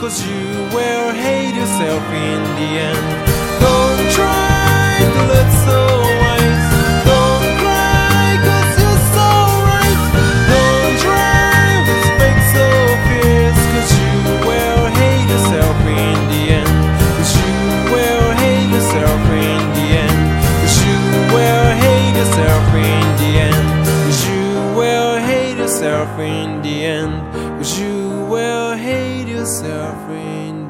'cause you will hate yourself in the end. Don't try to look so wise. Don't cry 'cause you're so right. Don't try with fake so fierce, 'cause you will hate yourself in the end. 'Cause you will hate yourself in the end. 'Cause you will hate yourself in the end. 'Cause you will hate yourself in the end. 'Cause you will hate yourself in